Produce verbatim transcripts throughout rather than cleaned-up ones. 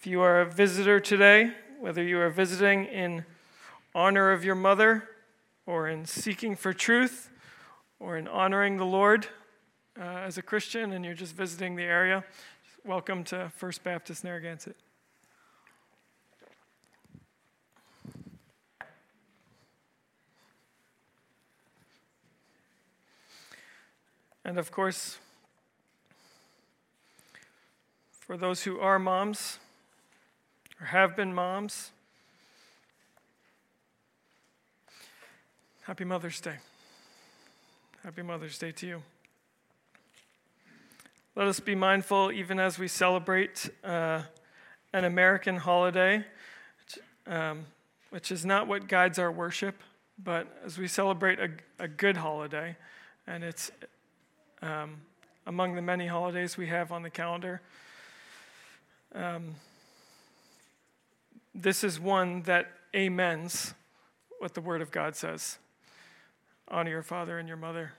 If you are a visitor today, whether you are visiting in honor of your mother, or in seeking for truth, or in honoring the Lord uh, as a Christian, and you're just visiting the area, welcome to First Baptist Narragansett. And of course, for those who are moms, or have been moms, happy Mother's Day. Happy Mother's Day to you. Let us be mindful, even as we celebrate uh, an American holiday, um, which is not what guides our worship, but as we celebrate a, a good holiday, and it's um, among the many holidays we have on the calendar. Um, this is one that amens what the Word of God says. Honor your father and your mother.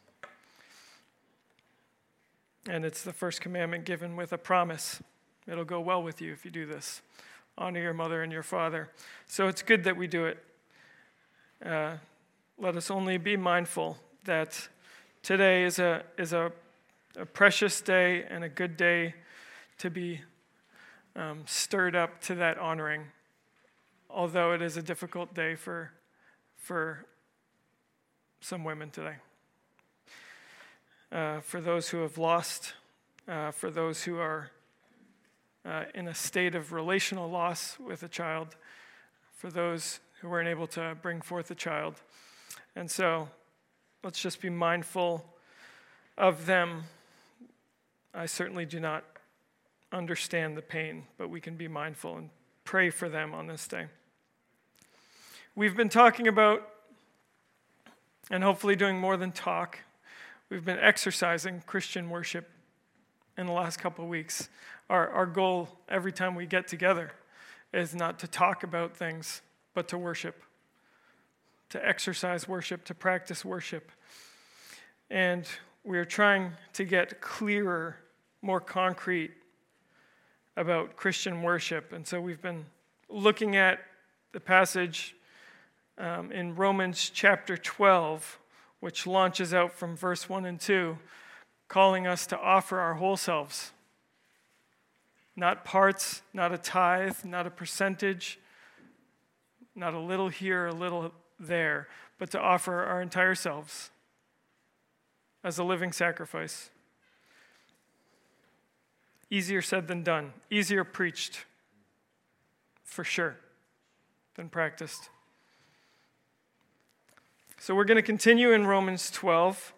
And it's the first commandment given with a promise. It'll go well with you if you do this. Honor your mother and your father. So it's good that we do it. Uh, let us only be mindful that today is a is a, a precious day and a good day to be um, stirred up to that honoring, although it is a difficult day for for some women today. Uh, for those who have lost, uh, for those who are uh, in a state of relational loss with a child, for those who weren't able to bring forth a child. And so let's just be mindful of them. I certainly do not understand the pain, but we can be mindful and pray for them on this day. We've been talking about, and hopefully doing more than talk, we've been exercising Christian worship in the last couple of weeks. Our, our goal every time we get together is not to talk about things, but to worship, to exercise worship, to practice worship. And we're trying to get clearer, more concrete about Christian worship. And so we've been looking at the passage um, in Romans chapter twelve, which launches out from verse one and two, calling us to offer our whole selves. Not parts, not a tithe, not a percentage, not a little here, a little there, but to offer our entire selves as a living sacrifice. Easier said than done. Easier preached, for sure, than practiced. So we're going to continue in Romans twelve.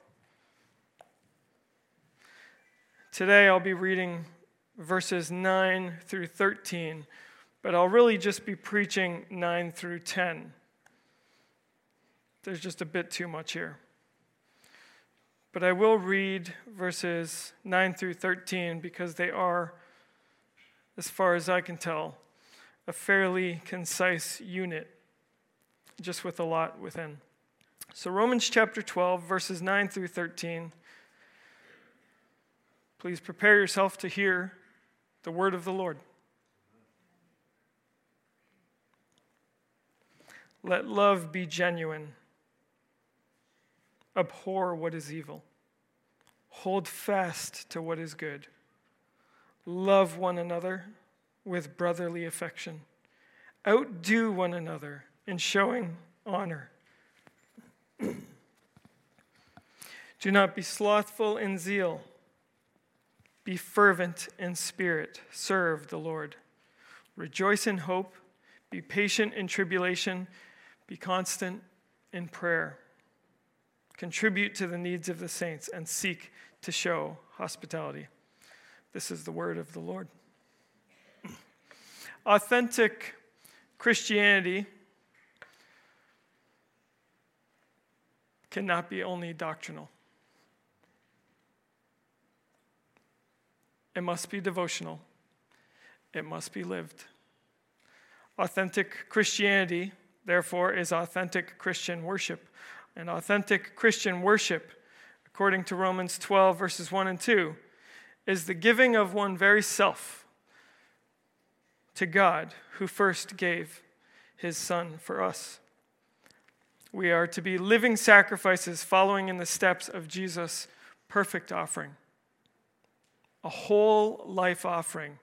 Today I'll be reading verses nine through thirteen, but I'll really just be preaching nine through ten. There's just a bit too much here. But I will read verses nine through thirteen because they are, as far as I can tell, a fairly concise unit, just with a lot within. So Romans chapter twelve, verses nine through thirteen. Please prepare yourself to hear the word of the Lord. Let love be genuine. Abhor what is evil. Hold fast to what is good. Love one another with brotherly affection. Outdo one another in showing honor. Do not be slothful in zeal. Be fervent in spirit. Serve the Lord. Rejoice in hope. Be patient in tribulation. Be constant in prayer. Contribute to the needs of the saints and seek to show hospitality. This is the word of the Lord. Authentic Christianity cannot be only doctrinal. It must be devotional. It must be lived. Authentic Christianity, therefore, is authentic Christian worship. And authentic Christian worship, according to Romans twelve, verses one and two, is the giving of one very self to God who first gave his Son for us. We are to be living sacrifices following in the steps of Jesus' perfect offering. A whole life offering,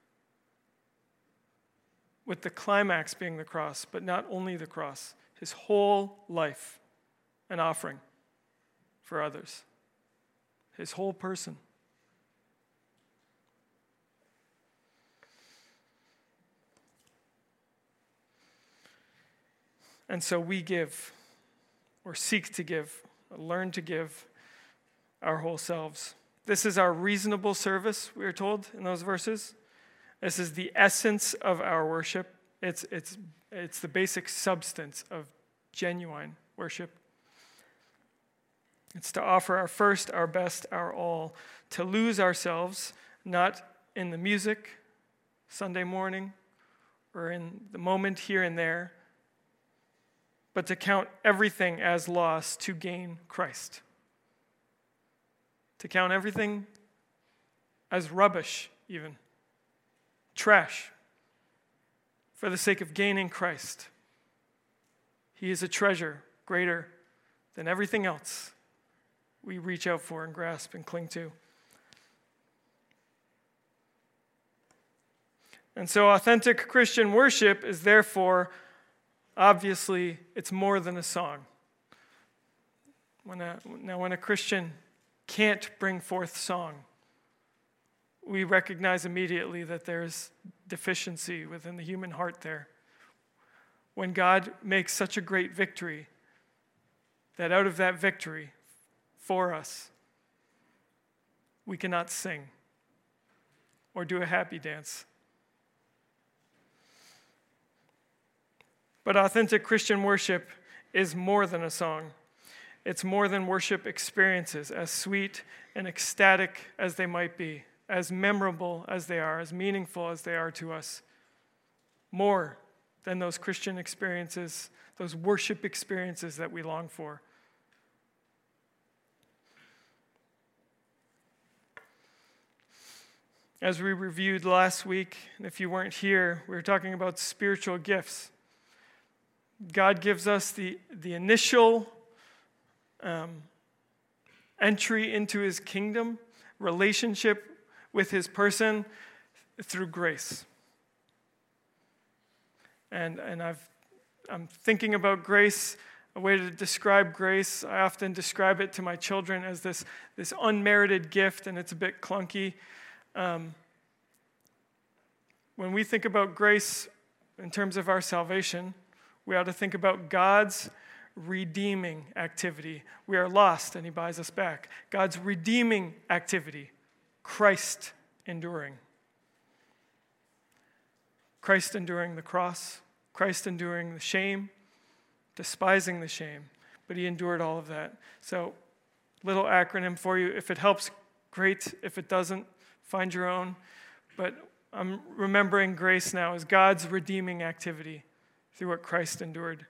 with the climax being the cross, but not only the cross, his whole life, an offering for others. His whole person. And so we give, or seek to give, learn to give our whole selves. This is our reasonable service, we are told in those verses. This is the essence of our worship. It's, it's, it's the basic substance of genuine worship. It's to offer our first, our best, our all, to lose ourselves, not in the music, Sunday morning, or in the moment here and there, but to count everything as loss to gain Christ. To count everything as rubbish, even trash, for the sake of gaining Christ. He is a treasure greater than everything else we reach out for and grasp and cling to. And so authentic Christian worship is therefore, obviously, it's more than a song. When a, now, when a Christian can't bring forth song, we recognize immediately that there's deficiency within the human heart there. When God makes such a great victory, that out of that victory for us, we cannot sing or do a happy dance. But authentic Christian worship is more than a song. It's more than worship experiences, as sweet and ecstatic as they might be, as memorable as they are, as meaningful as they are to us. More than those Christian experiences, those worship experiences that we long for. As we reviewed last week, and if you weren't here, we were talking about spiritual gifts. God gives us the, the initial um, entry into his kingdom, relationship with his person through grace. And, and I've, I'm thinking about grace, a way to describe grace. I often describe it to my children as this, this unmerited gift, and it's a bit clunky. Um, when we think about grace in terms of our salvation, we ought to think about God's redeeming activity. We are lost, and he buys us back. God's redeeming activity, Christ enduring. Christ enduring the cross, Christ enduring the shame, despising the shame, but he endured all of that. So, little acronym for you. If it helps, great. If it doesn't, find your own. But I'm remembering grace now as God's redeeming activity through what Christ endured.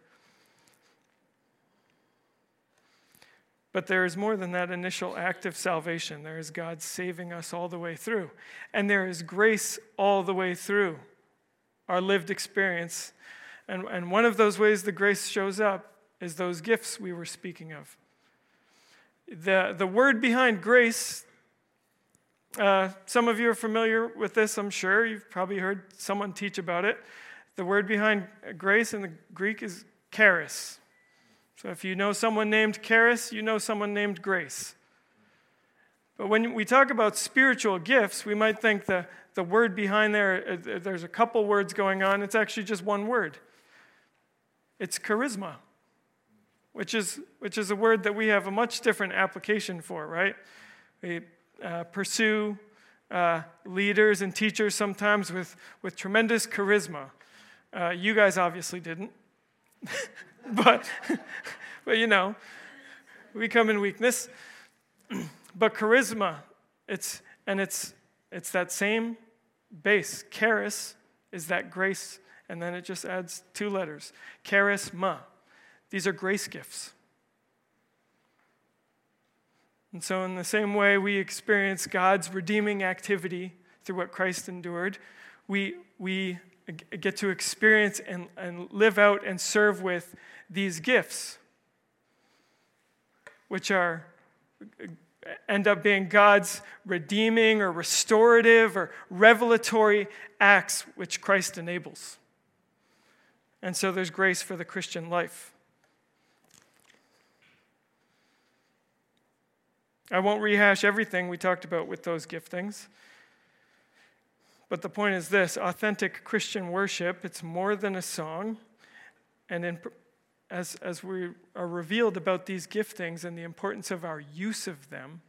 But there is more than that initial act of salvation. There is God saving us all the way through. And there is grace all the way through our lived experience. And, and one of those ways the grace shows up is those gifts we were speaking of. The, the word behind grace, uh, some of you are familiar with this, I'm sure. You've probably heard someone teach about it. The word behind grace in the Greek is charis. So if you know someone named Charis, you know someone named Grace. But when we talk about spiritual gifts, we might think the, the word behind there, there's a couple words going on. It's actually just one word. It's charisma, which is, which is a word that we have a much different application for, right? We uh, pursue uh, leaders and teachers sometimes with, with tremendous charisma. Uh, you guys obviously didn't. But, but, you know, we come in weakness. But charisma, it's and it's it's that same base. Charis is that grace, and then it just adds two letters. Charisma. These are grace gifts. And so in the same way we experience God's redeeming activity through what Christ endured, we, we get to experience and, and live out and serve with these gifts, which are end up being God's redeeming or restorative or revelatory acts which Christ enables. And so there's grace for the Christian life. I won't rehash everything we talked about with those giftings. But the point is this: authentic Christian worship, it's more than a song. And in, as, as we are revealed about these giftings and the importance of our use of them,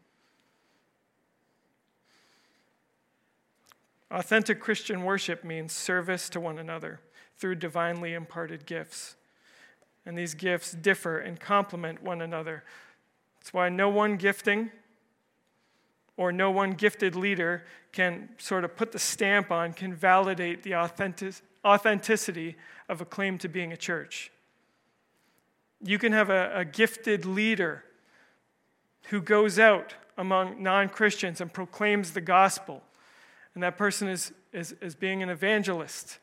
authentic Christian worship means service to one another through divinely imparted gifts. And these gifts differ and complement one another. That's why no one gifting or no one gifted leader can sort of put the stamp on, can validate the authentic, authenticity of a claim to being a church. You can have a, a gifted leader who goes out among non-Christians and proclaims the gospel, and that person is, is, is being an evangelist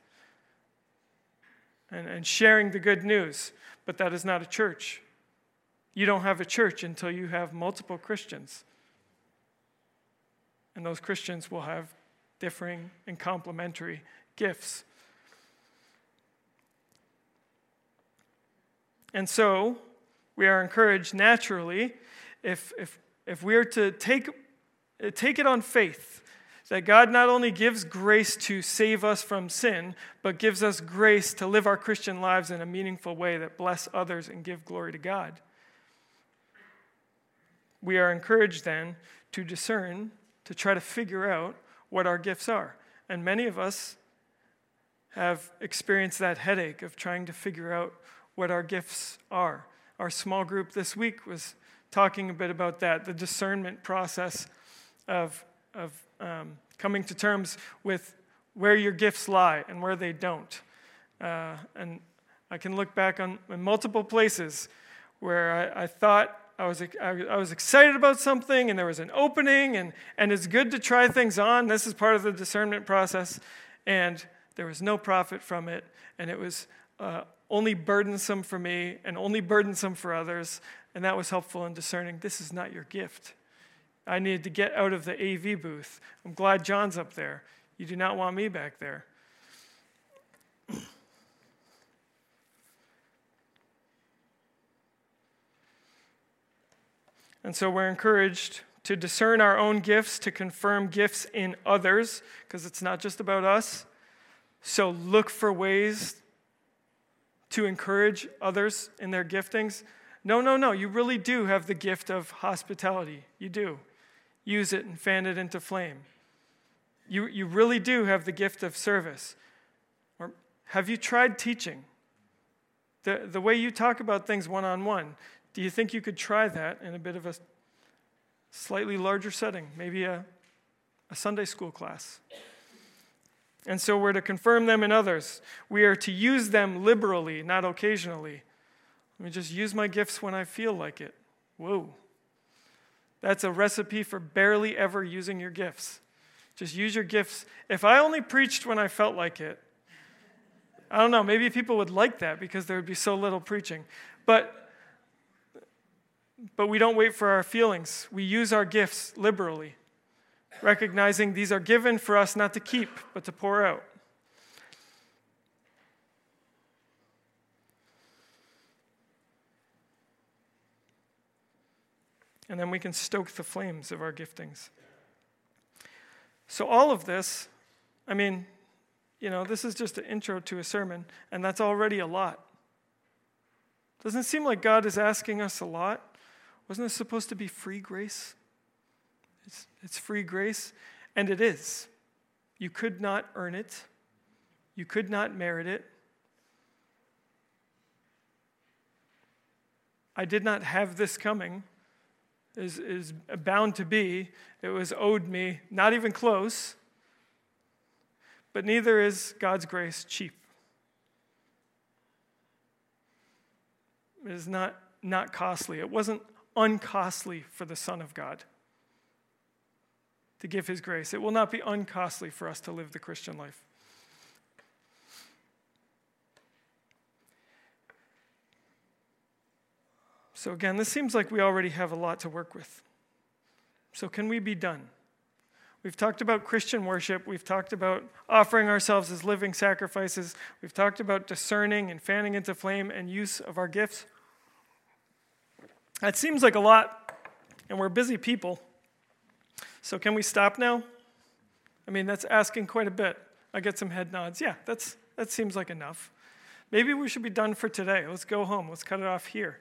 and, and sharing the good news, but that is not a church. You don't have a church until you have multiple Christians. And those Christians will have differing and complementary gifts. And so, we are encouraged naturally, if, if, if we are to take, take it on faith, that God not only gives grace to save us from sin, but gives us grace to live our Christian lives in a meaningful way that bless others and give glory to God. We are encouraged then to discern, to try to figure out what our gifts are. And many of us have experienced that headache of trying to figure out what our gifts are. Our small group this week was talking a bit about that, the discernment process of, of um, coming to terms with where your gifts lie and where they don't. Uh, and I can look back on, on multiple places where I, I thought I was I was excited about something, and there was an opening, and, and it's good to try things on. This is part of the discernment process, and there was no profit from it, and it was uh, only burdensome for me and only burdensome for others, and that was helpful in discerning this is not your gift. I needed to get out of the A V booth. I'm glad John's up there. You do not want me back there. And so we're encouraged to discern our own gifts, to confirm gifts in others, because it's not just about us. So look for ways to encourage others in their giftings. No, no, no, you really do have the gift of hospitality. You do. Use it and fan it into flame. You, you really do have the gift of service. Or have you tried teaching? The, the way you talk about things one-on-one, do you think you could try that in a bit of a slightly larger setting, maybe a, a Sunday school class? And so we're to confirm them in others. We are to use them liberally, not occasionally. Let me just use my gifts when I feel like it. Whoa. That's a recipe for barely ever using your gifts. Just use your gifts. If I only preached when I felt like it, I don't know, maybe people would like that because there would be so little preaching. But But we don't wait for our feelings. We use our gifts liberally, recognizing these are given for us not to keep, but to pour out. And then we can stoke the flames of our giftings. So all of this, I mean, you know, this is just an intro to a sermon, and that's already a lot. Doesn't it seem like God is asking us a lot? Wasn't this supposed to be free grace? It's, it's free grace, and it is. You could not earn it. You could not merit it. I did not have this coming. It is, is bound to be. It was owed me, not even close. But neither is God's grace cheap. It is not, not costly. It wasn't uncostly for the Son of God to give his grace. It will not be uncostly for us to live the Christian life. So again, this seems like we already have a lot to work with. So can we be done? We've talked about Christian worship. We've talked about offering ourselves as living sacrifices. We've talked about discerning and fanning into flame and use of our gifts. That seems like a lot, and we're busy people. So can we stop now? I mean, that's asking quite a bit. I get some head nods. Yeah, that's that seems like enough. Maybe we should be done for today. Let's go home. Let's cut it off here.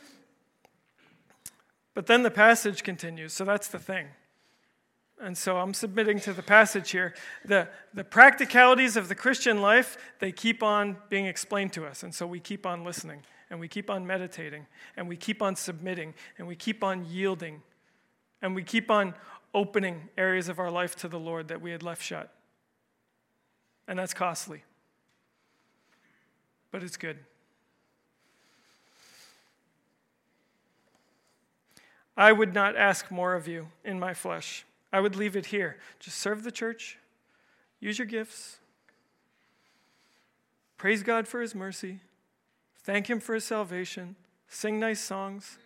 But then the passage continues, so that's the thing. And so I'm submitting to the passage here. The, the practicalities of the Christian life, they keep on being explained to us. And so we keep on listening, and we keep on meditating, and we keep on submitting, and we keep on yielding, and we keep on opening areas of our life to the Lord that we had left shut. And that's costly. But it's good. I would not ask more of you in my flesh. I would leave it here. Just serve the church. Use your gifts. Praise God for his mercy. Thank him for his salvation. Sing nice songs.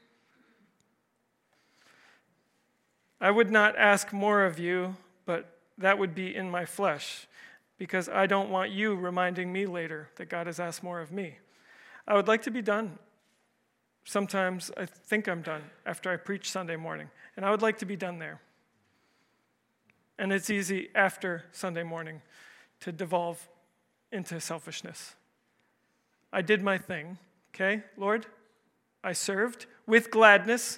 I would not ask more of you, but that would be in my flesh, because I don't want you reminding me later that God has asked more of me. I would like to be done. Sometimes I think I'm done after I preach Sunday morning, and I would like to be done there. And it's easy after Sunday morning to devolve into selfishness. I did my thing, okay, Lord? I served with gladness,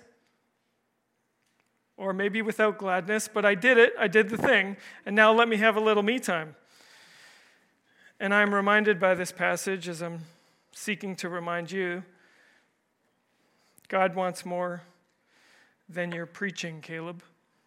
or maybe without gladness, but I did it, I did the thing, and now let me have a little me time. And I'm reminded by this passage, as I'm seeking to remind you, God wants more than your preaching, Caleb.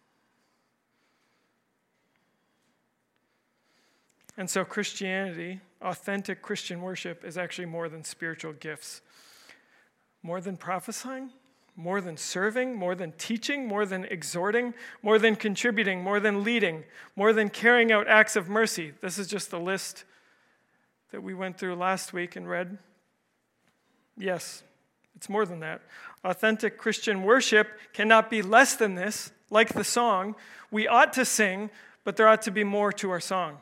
And so Christianity, authentic Christian worship, is actually more than spiritual gifts. More than prophesying, more than serving, more than teaching, more than exhorting, more than contributing, more than leading, more than carrying out acts of mercy. This is just the list that we went through last week and read. Yes, it's more than that. Authentic Christian worship cannot be less than this, like the song. We ought to sing, but there ought to be more to our song.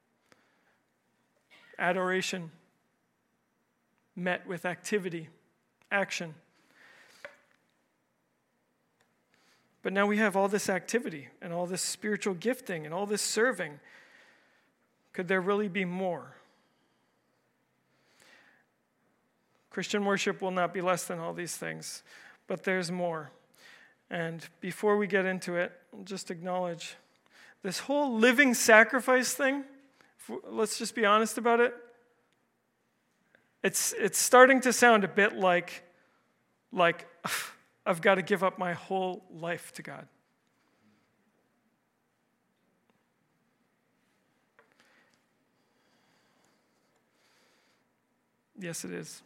Adoration met with activity, action. But now we have all this activity and all this spiritual gifting and all this serving. Could there really be more? Christian worship will not be less than all these things, but there's more. And before we get into it, I'll just acknowledge this whole living sacrifice thing. Let's just be honest about it. It's it's starting to sound a bit like, like I've got to give up my whole life to God. Yes, it is.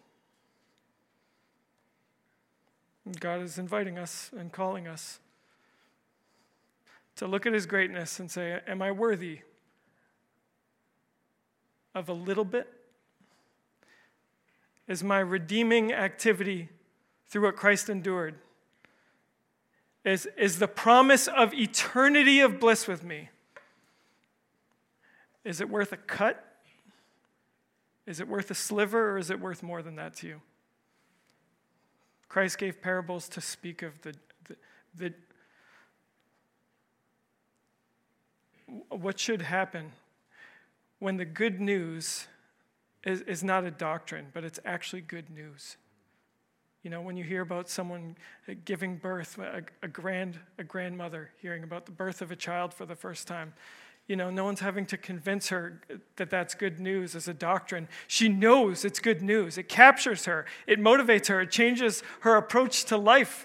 God is inviting us and calling us to look at his greatness and say, am I worthy of a little bit? Is my redeeming activity through what Christ endured, is, is the promise of eternity of bliss with me, is it worth a cut? Is it worth a sliver, or is it worth more than that to you? Christ gave parables to speak of the, the, the what should happen when the good news is, is not a doctrine, but it's actually good news. You know, when you hear about someone giving birth, a, a grand a grandmother hearing about the birth of a child for the first time, you know, no one's having to convince her that that's good news as a doctrine. She knows it's good news. It captures her. It motivates her. It changes her approach to life.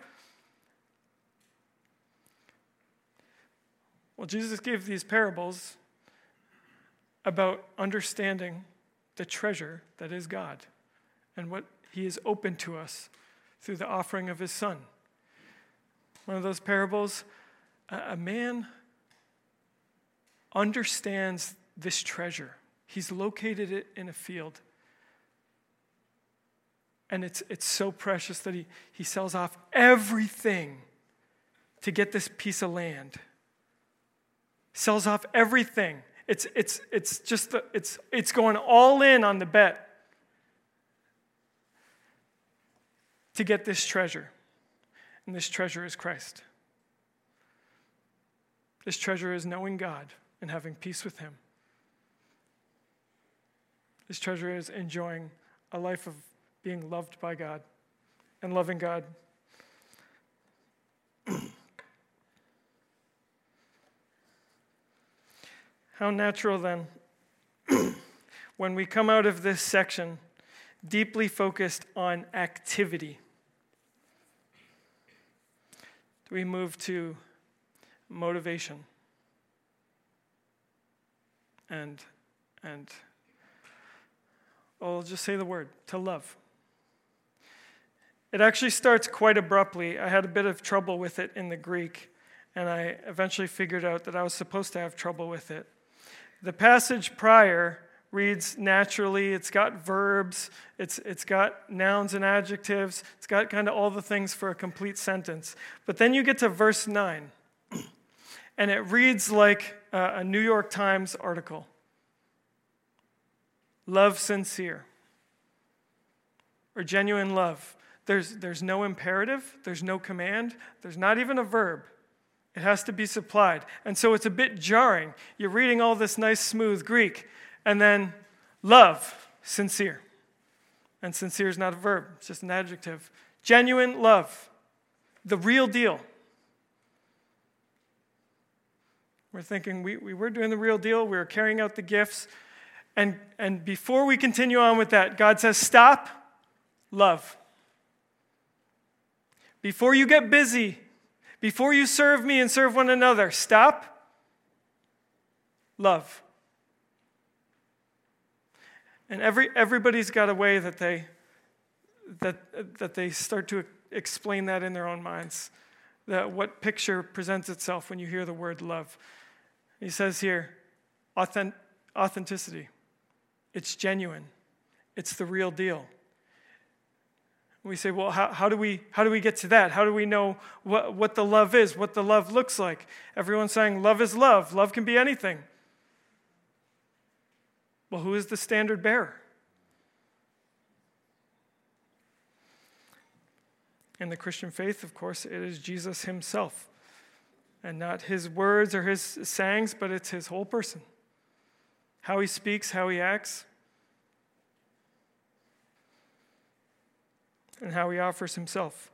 Well, Jesus gave these parables about understanding the treasure that is God and what he is open to us through the offering of his Son. One of those parables, a man understands this treasure. He's located it in a field. And it's it's so precious that he, he sells off everything to get this piece of land. Sells off everything. It's it's it's just the, it's it's going all in on the bet to get this treasure. And this treasure is Christ. This treasure is knowing God and having peace with him. This treasure is enjoying a life of being loved by God and loving God. How natural then, when we come out of this section, deeply focused on activity, do we move to motivation and and I'll just say the word, to love. It actually starts quite abruptly. I had a bit of trouble with it in the Greek, and I eventually figured out that I was supposed to have trouble with it. The passage prior reads naturally. It's got verbs. It's it's got nouns and adjectives. It's got kind of all the things for a complete sentence. But then you get to verse nine, and it reads like a, a New York Times article. Love sincere, or genuine love. There's, there's no imperative, there's no command, there's not even a verb. It has to be supplied. And so it's a bit jarring. You're reading all this nice, smooth Greek, and then love, sincere. And sincere is not a verb, it's just an adjective. Genuine love, the real deal. We're thinking we, we were doing the real deal, we were carrying out the gifts. And, and before we continue on with that, God says, stop, love. Before you get busy, before you serve me and serve one another, stop, love. And every everybody's got a way that they that that they start to explain that in their own minds. That what picture presents itself when you hear the word love. He says here, authentic, authenticity. It's genuine. It's the real deal. We say, well, how, how do we how do we get to that? How do we know what, what the love is, what the love looks like? Everyone's saying love is love. Love can be anything. Well, who is the standard bearer? In the Christian faith, of course, it is Jesus himself. And not his words or his sayings, but it's his whole person. How he speaks, how he acts, and how he offers himself.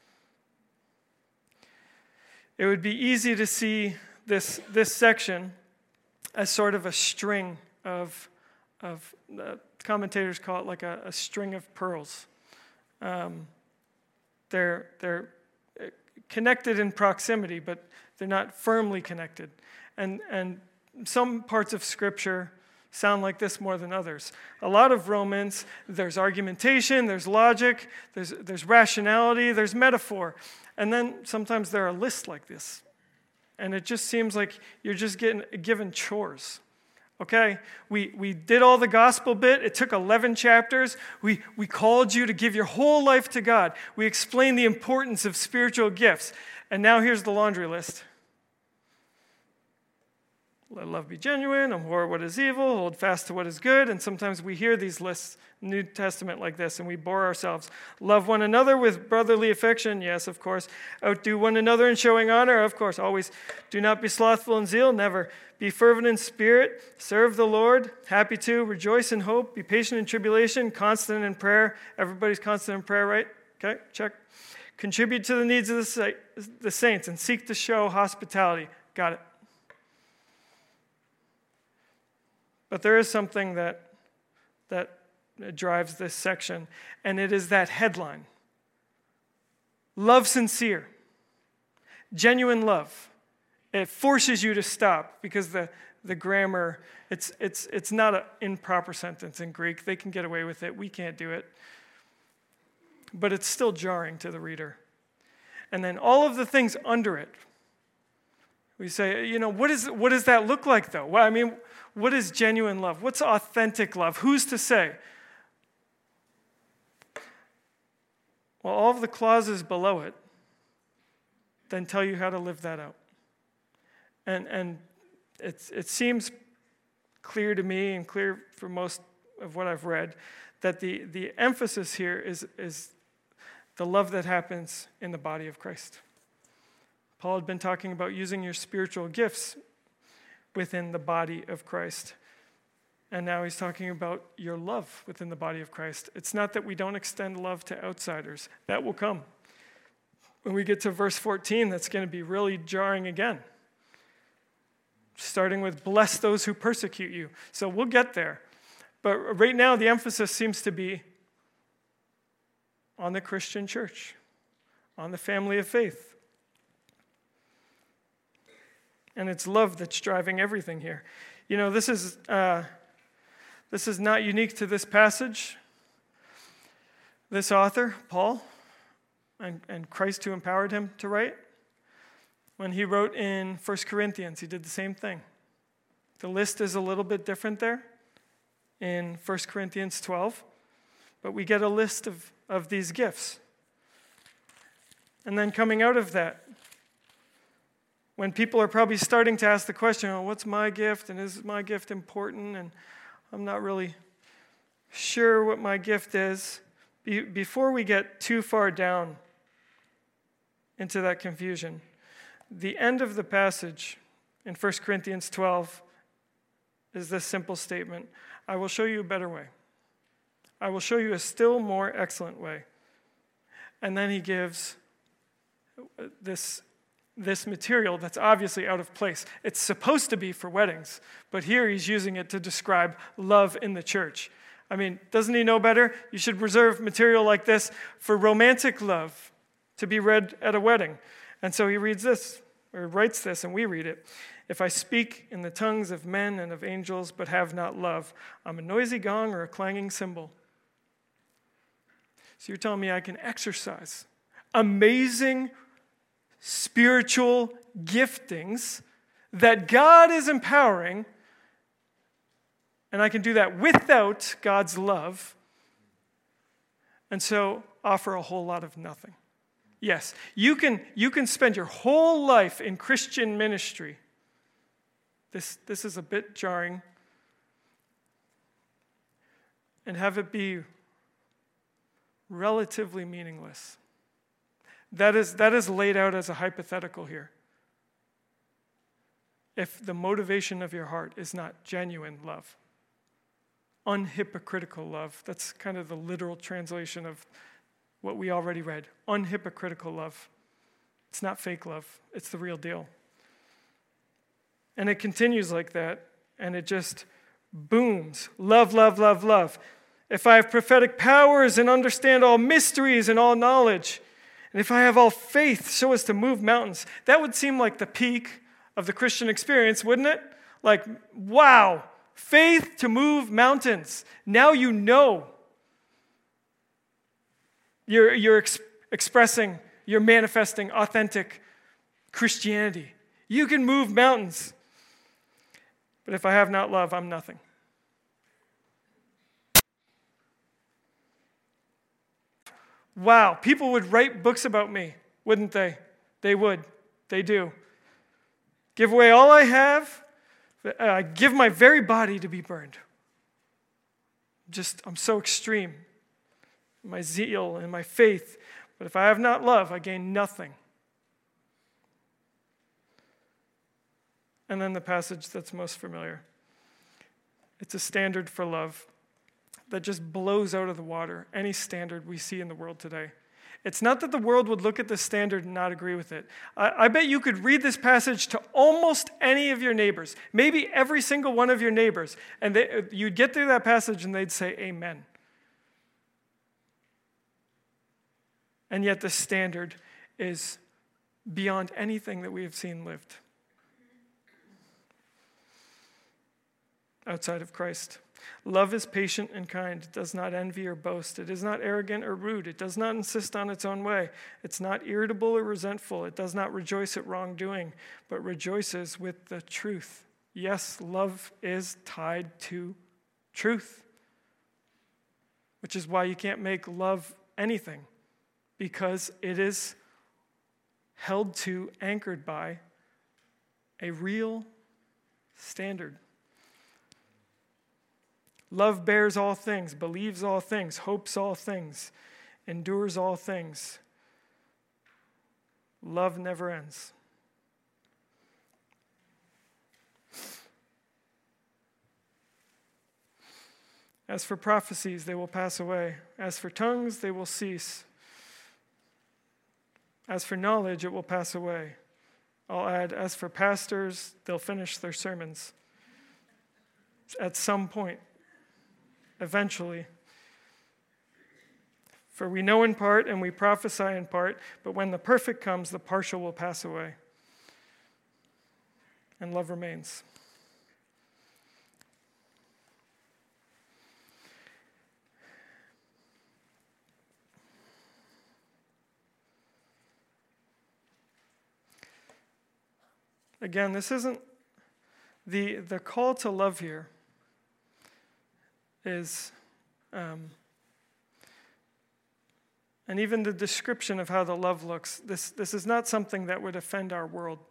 It would be easy to see this, this section as sort of a string of, of uh, commentators call it like a, a string of pearls. Um, they're, they're connected in proximity, but they're not firmly connected. And, and some parts of Scripture sound like this more than others. A lot of Romans, there's argumentation, there's logic, there's, there's rationality, there's metaphor. And then sometimes there are lists like this. And it just seems like you're just getting given chores. Okay? We we did all the gospel bit. It took eleven chapters. We, we called you to give your whole life to God. We explained the importance of spiritual gifts. And now here's the laundry list. Let love be genuine, abhor what is evil, hold fast to what is good. And sometimes we hear these lists, New Testament like this, and we bore ourselves. Love one another with brotherly affection, yes, of course. Outdo one another in showing honor, of course, always. Do not be slothful in zeal, never. Be fervent in spirit, serve the Lord, happy to, rejoice in hope, be patient in tribulation, constant in prayer. Everybody's constant in prayer, right? Okay, check. Contribute to the needs of the saints and seek to show hospitality. Got it. But there is something that that drives this section, and it is that headline. Love sincere. Genuine love. It forces you to stop because the, the grammar, it's it's it's not an improper sentence in Greek. They can get away with it. We can't do it. But it's still jarring to the reader. And then all of the things under it. We say, you know, what is what does that look like though? Well, I mean, what is genuine love? What's authentic love? Who's to say? Well, all of the clauses below it then tell you how to live that out. And and it's, it seems clear to me and clear for most of what I've read that the, the emphasis here is, is the love that happens in the body of Christ. Paul had been talking about using your spiritual gifts within the body of Christ. And now he's talking about your love within the body of Christ. It's not that we don't extend love to outsiders. That will come. When we get to verse fourteen, that's going to be really jarring again. Starting with, bless those who persecute you. So we'll get there. But right now, the emphasis seems to be on the Christian church, on the family of faith. And it's love that's driving everything here. You know, this is uh, this is not unique to this passage. This author, Paul, and, and Christ who empowered him to write, when he wrote in First Corinthians, he did the same thing. The list is a little bit different there in First Corinthians twelve, but we get a list of, of these gifts. And then coming out of that, when people are probably starting to ask the question, oh, what's my gift, and is my gift important, and I'm not really sure what my gift is, be, before we get too far down into that confusion, the end of the passage in First Corinthians twelve is this simple statement: I will show you a better way. I will show you a still more excellent way. And then he gives this, this material that's obviously out of place. It's supposed to be for weddings, but here he's using it to describe love in the church. I mean, doesn't he know better? You should reserve material like this for romantic love to be read at a wedding. And so he reads this, or writes this, and we read it. If I speak in the tongues of men and of angels, but have not love, I'm a noisy gong or a clanging cymbal. So you're telling me I can exercise amazing spiritual giftings that God is empowering, and I can do that without God's love, and so offer a whole lot of nothing. Yes, you can, you can spend your whole life in Christian ministry. This, this is a bit jarring. And have it be relatively meaningless. That is, that is laid out as a hypothetical here. If the motivation of your heart is not genuine love, unhypocritical love, that's kind of the literal translation of what we already read. Unhypocritical love. It's not fake love. It's the real deal. And it continues like that, and it just booms. Love, love, love, love. If I have prophetic powers and understand all mysteries and all knowledge, and if I have all faith so as to move mountains, that would seem like the peak of the Christian experience, wouldn't it? Like, wow, faith to move mountains. Now you know. You're, you're ex- expressing, you're manifesting authentic Christianity. You can move mountains. But if I have not love, I'm nothing. Wow, people would write books about me, wouldn't they? They would. They do. Give away all I have, uh, give my very body to be burned. Just, I'm so extreme. My zeal and my faith. But if I have not love, I gain nothing. And then the passage that's most familiar. It's a standard for love that just blows out of the water any standard we see in the world today. It's not that the world would look at this standard and not agree with it. I, I bet you could read this passage to almost any of your neighbors, maybe every single one of your neighbors, and they, you'd get through that passage and they'd say, amen. And yet the standard is beyond anything that we have seen lived outside of Christ. Love is patient and kind. It does not envy or boast. It is not arrogant or rude. It does not insist on its own way. It's not irritable or resentful. It does not rejoice at wrongdoing, but rejoices with the truth. Yes, love is tied to truth, which is why you can't make love anything because it is held to, anchored by a real standard. Love bears all things, believes all things, hopes all things, endures all things. Love never ends. As for prophecies, they will pass away. As for tongues, they will cease. As for knowledge, it will pass away. I'll add, as for pastors, they'll finish their sermons at some point, eventually. For we know in part and we prophesy in part, but when the perfect comes, the partial will pass away. And love remains. Again, this isn't, the, the call to love here is, um, and even the description of how the love looks, this, this is not something that would offend our world.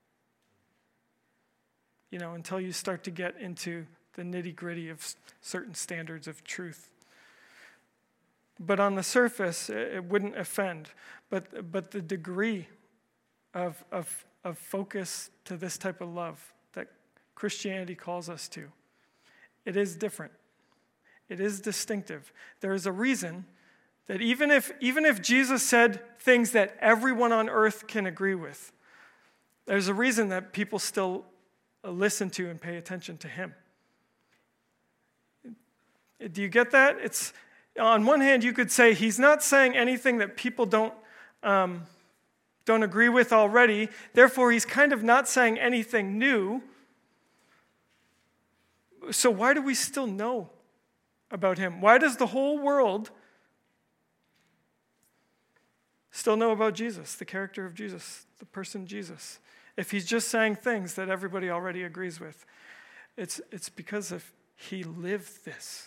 You know, until you start to get into the nitty-gritty of s- certain standards of truth. But on the surface, it, it wouldn't offend. But, but the degree of, of of focus to this type of love that Christianity calls us to, it is different. It is distinctive. There is a reason that even if even if Jesus said things that everyone on earth can agree with, there's a reason that people still listen to and pay attention to him. Do you get that? It's on one hand, you could say he's not saying anything that people don't um, don't agree with already. Therefore, he's kind of not saying anything new. So why do we still know about him? Why does the whole world still know about Jesus, the character of Jesus, the person Jesus, if he's just saying things that everybody already agrees with? It's, it's because of he lived this.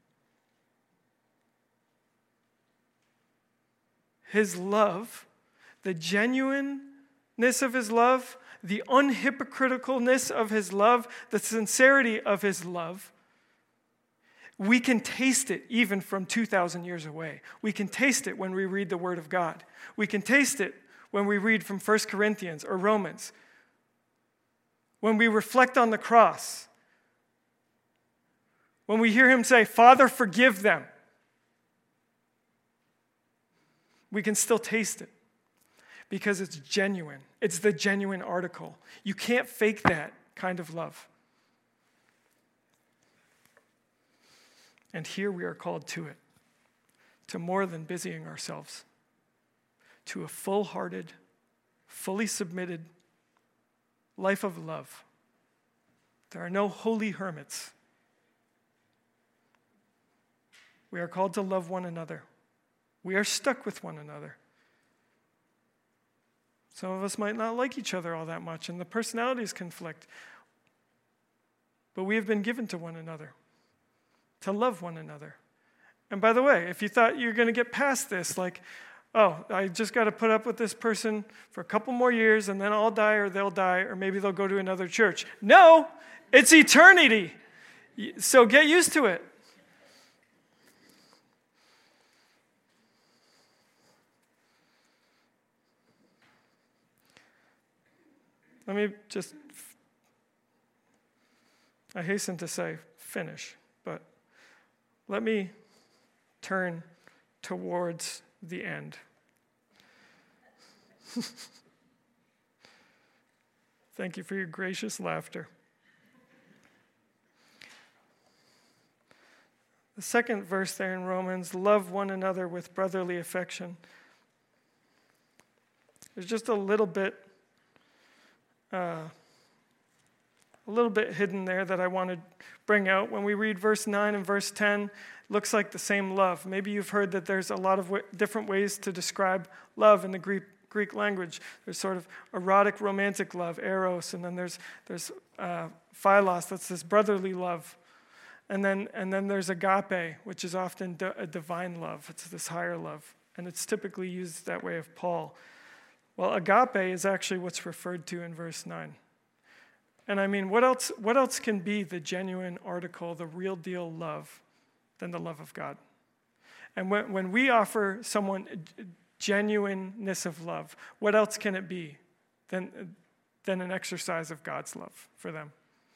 His love, the genuineness of his love, the unhypocriticalness of his love, the sincerity of his love, we can taste it even from two thousand years away. We can taste it when we read the Word of God. We can taste it when we read from First Corinthians or Romans. When we reflect on the cross. When we hear him say, "Father, forgive them." We can still taste it. Because it's genuine. It's the genuine article. You can't fake that kind of love. And here we are called to it. To more than busying ourselves. To a full-hearted, fully submitted life of love. There are no holy hermits. We are called to love one another. We are stuck with one another. Some of us might not like each other all that much, and the personalities conflict. But we have been given to one another, to love one another. And by the way, if you thought you're going to get past this, like, oh, I just got to put up with this person for a couple more years, and then I'll die or they'll die, or maybe they'll go to another church. No, it's eternity. So get used to it. Let me just, I hasten to say finish, but let me turn towards the end. Thank you for your gracious laughter. The second verse there in Romans, love one another with brotherly affection. There's just a little bit Uh, a little bit hidden there that I want to bring out. When we read verse nine and verse ten, it looks like the same love. Maybe you've heard that there's a lot of w- different ways to describe love in the Greek Greek language. There's sort of erotic, romantic love, eros, and then there's there's uh, philos, that's this brotherly love, and then and then there's agape, which is often d- a divine love. It's this higher love. and it's typically used that way of Paul. Well, agape is actually what's referred to in verse nine. And I mean, what else, what else can be the genuine article, the real deal love, than the love of God? And when, when we offer someone genuineness of love, what else can it be than, than an exercise of God's love for them?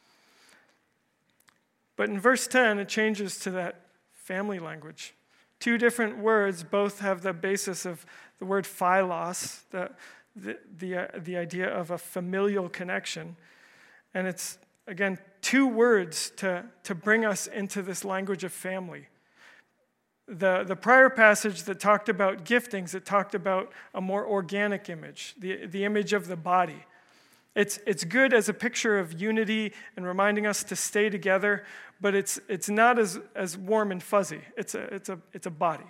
But in verse ten, it changes to that family language. Two different words, both have the basis of the word philos, the, the, the, uh, the idea of a familial connection. And it's, again, two words to, to bring us into this language of family. The, the prior passage that talked about giftings, it talked about a more organic image, the, the image of the body. It's, it's good as a picture of unity and reminding us to stay together, but it's, it's not as, as warm and fuzzy. It's a, it's, a, it's a body.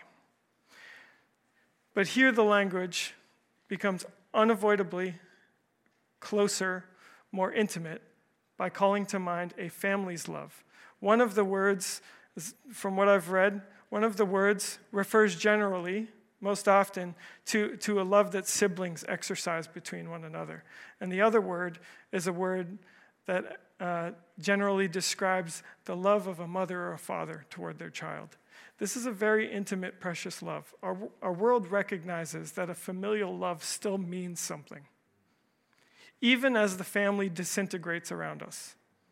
But here the language becomes unavoidably closer, more intimate, by calling to mind a family's love. One of the words, from what I've read, one of the words refers generally, most often, to, to a love that siblings exercise between one another. And the other word is a word that uh, generally describes the love of a mother or a father toward their child. This is a very intimate, precious love. Our, our world recognizes that a familial love still means something, even as the family disintegrates around us.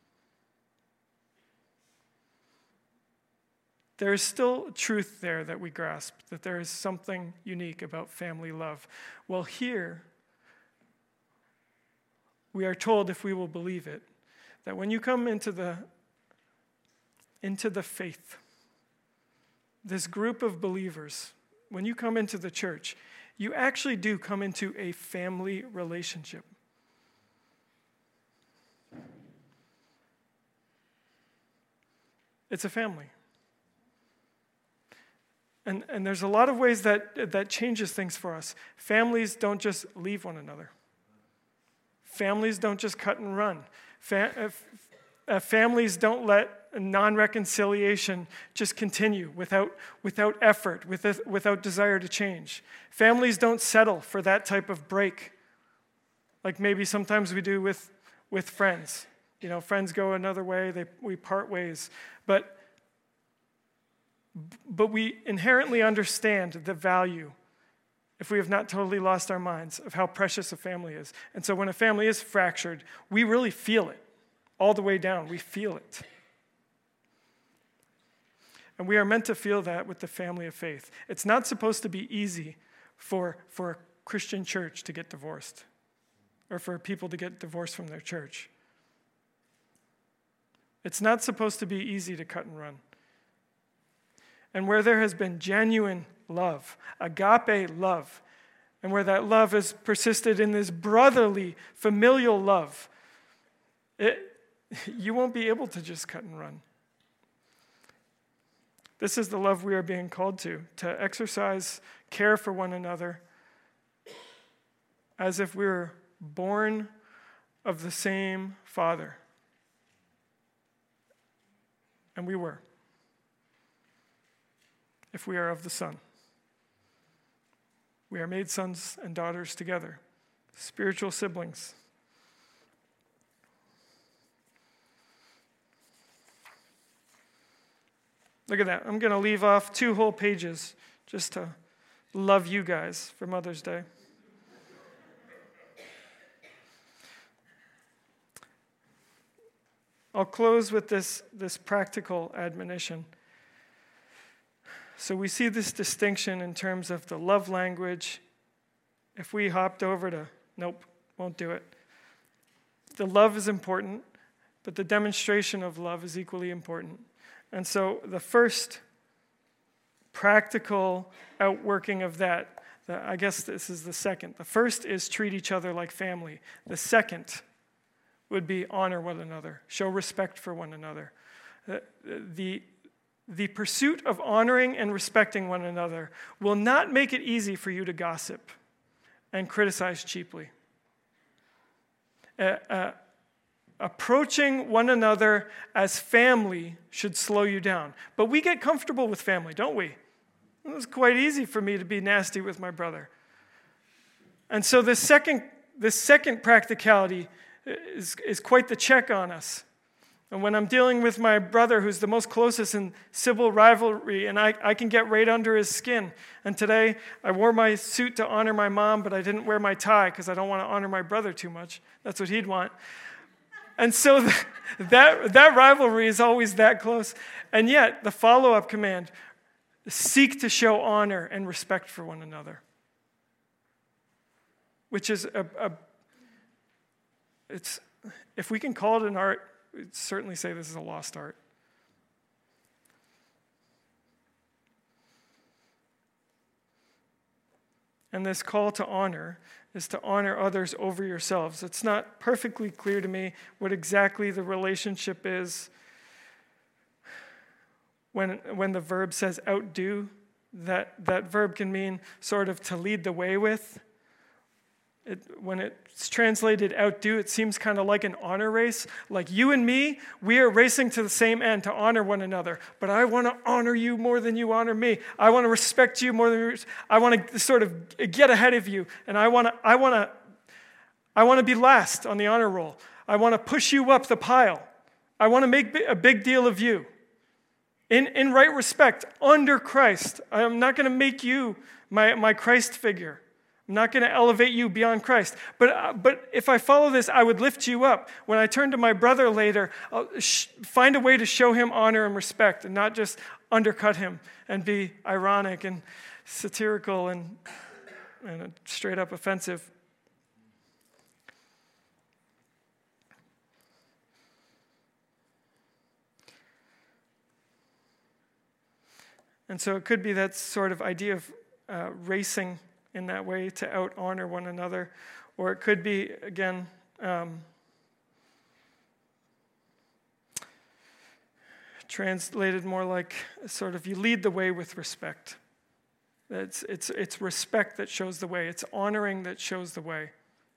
There is still truth there that we grasp, that there is something unique about family love. Well, here, we are told, if we will believe it, that when you come into the, into the faith, this group of believers, when you come into the church, you actually do come into a family relationship. It's a family. And, and there's a lot of ways that, that changes things for us. Families don't just leave one another. Families don't just cut and run. Fa- uh, families don't let non-reconciliation just continue without, without effort, with, without desire to change. Families don't settle for that type of break, like maybe sometimes we do with, with friends. You know, friends go another way, they, we part ways. But But we inherently understand the value, if we have not totally lost our minds, of how precious a family is. And so when a family is fractured, we really feel it. All the way down, we feel it. And we are meant to feel that with the family of faith. It's not supposed to be easy for, for a Christian church to get divorced, or for people to get divorced from their church. It's not supposed to be easy to cut and run. And where there has been genuine love, agape love, and where that love has persisted in this brotherly, familial love, it, you won't be able to just cut and run. This is the love we are being called to, to exercise care for one another as if we were born of the same Father. And we were. If we are of the Son. We are made sons and daughters together, spiritual siblings. Look at that. I'm going to leave off two whole pages just to love you guys for Mother's Day. I'll close with this, this practical admonition. So we see this distinction in terms of the love language. If we hopped over to, nope, won't do it. The love is important, but the demonstration of love is equally important. And so the first practical outworking of that, the, I guess this is the second. The first is treat each other like family. The second would be honor one another, show respect for one another. The, the The pursuit of honoring and respecting one another will not make it easy for you to gossip and criticize cheaply. Uh, uh, approaching one another as family should slow you down. But we get comfortable with family, don't we? It was quite easy for me to be nasty with my brother. And so this second, this second practicality is, is quite the check on us. And when I'm dealing with my brother who's the most closest in civil rivalry, and I, I can get right under his skin. And today, I wore my suit to honor my mom, but I didn't wear my tie because I don't want to honor my brother too much. That's what he'd want. And so the, that, that rivalry is always that close. And yet, the follow-up command, seek to show honor and respect for one another. Which is, a, a it's if we can call it an art, we'd certainly say this is a lost art. And this call to honor is to honor others over yourselves. It's not perfectly clear to me what exactly the relationship is when, when the verb says outdo. That, that verb can mean sort of to lead the way with. It, when it's translated outdo, it seems kind of like an honor race. Like you and me, we are racing to the same end to honor one another. But I want to honor you more than you honor me. I want to respect you more than you. I want to sort of get ahead of you, and I want to. I want to. I want to be last on the honor roll. I want to push you up the pile. I want to make a big deal of you. In in right respect, under Christ, I am not going to make you my my Christ figure. I'm not going to elevate you beyond Christ. But uh, but if I follow this, I would lift you up. When I turn to my brother later, I'll sh- find a way to show him honor and respect and not just undercut him and be ironic and satirical and, and straight up offensive. And so it could be that sort of idea of uh, racing in that way to out-honor one another. Or it could be, again, um, translated more like sort of you lead the way with respect. It's, it's, it's respect that shows the way. It's honoring that shows the way.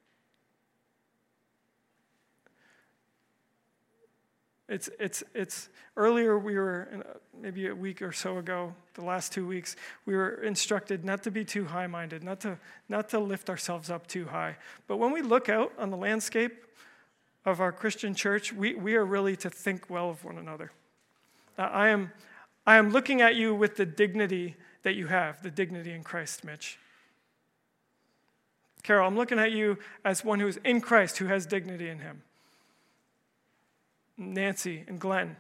It's it's it's earlier we were maybe a week or so ago, the last two weeks, we were instructed not to be too high-minded, not to not to lift ourselves up too high. But when we look out on the landscape of our Christian church, we, we are really to think well of one another. Uh, I am I am looking at you with the dignity that you have, the dignity in Christ, Mitch. Carol, I'm looking at you as one who is in Christ, who has dignity in him. Nancy and Glenn,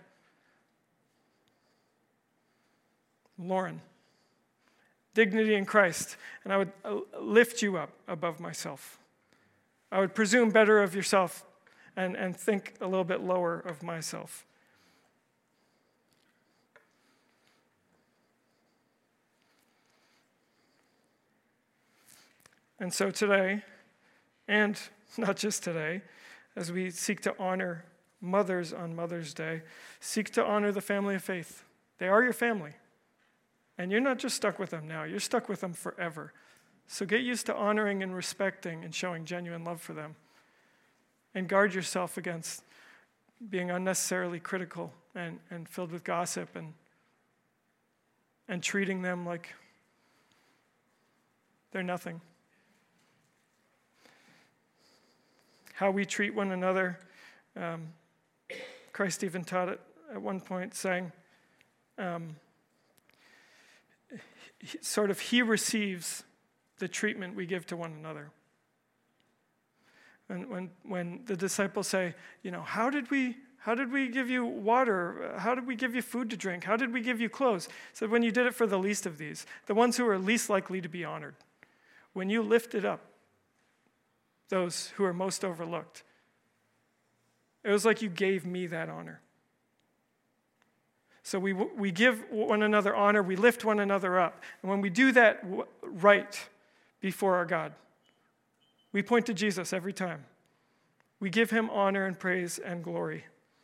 Lauren, dignity in Christ, and I would lift you up above myself. I would presume better of yourself and, and think a little bit lower of myself. And so today, and not just today, as we seek to honor mothers on Mother's Day, seek to honor the family of faith. They are your family. And you're not just stuck with them now, you're stuck with them forever. So get used to honoring and respecting and showing genuine love for them. And guard yourself against being unnecessarily critical and, and filled with gossip and, and treating them like they're nothing. How we treat one another, um, Christ even taught it at one point, saying, um, he, sort of, he receives the treatment we give to one another. And when when the disciples say, you know, how did we how did we give you water? How did we give you food to drink? How did we give you clothes? He said, when you did it for the least of these, the ones who are least likely to be honored, when you lifted up those who are most overlooked, it was like you gave me that honor. So we we give one another honor, we lift one another up. And when we do that right before our God, we point to Jesus every time. We give him honor and praise and glory.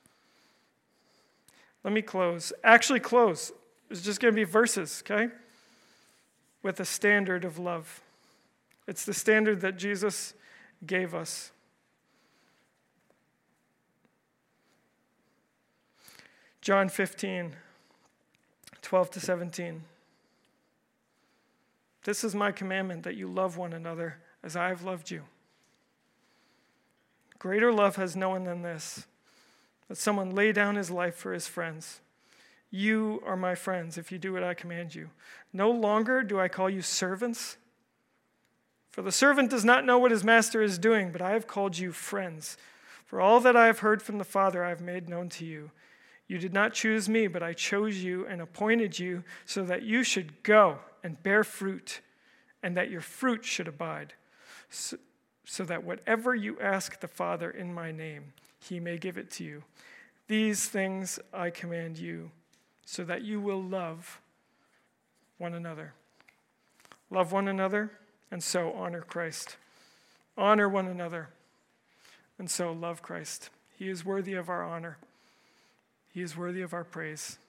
Let me close. Actually close. It's just going to be verses, okay? With a standard of love. It's the standard that Jesus gave us. John fifteen, twelve to seventeen. This is my commandment, that you love one another as I have loved you. Greater love has no one than this, that someone lay down his life for his friends. You are my friends if you do what I command you. No longer do I call you servants, for the servant does not know what his master is doing, but I have called you friends. For all that I have heard from the Father I have made known to you. You did not choose me, but I chose you and appointed you so that you should go and bear fruit, and that your fruit should abide, so, so that whatever you ask the Father in my name, he may give it to you. These things I command you, so that you will love one another. Love one another, and so honor Christ. Honor one another, and so love Christ. He is worthy of our honor. He is worthy of our praise.